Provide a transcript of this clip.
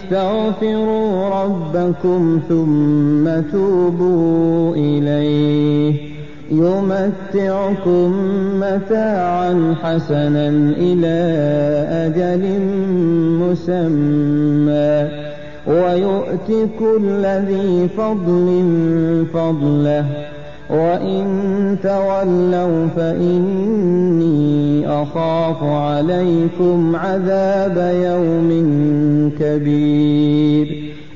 اسْتَغْفِرُوا رَبَّكُمْ ثُمَّ تُوبُوا إِلَيْهِ يُمَتِّعْكُم مَّتَاعًا حَسَنًا إِلَىٰ أَجَلٍ مُّسَمًّى وَيُؤْتِ كُلَّ ذِي فَضْلٍ فَضْلَهُ وَإِن تَوَلَّوْا فَإِنِّي أَخَافُ عَلَيْكُمْ عَذَابَ يَوْمٍ كَبِيرٍ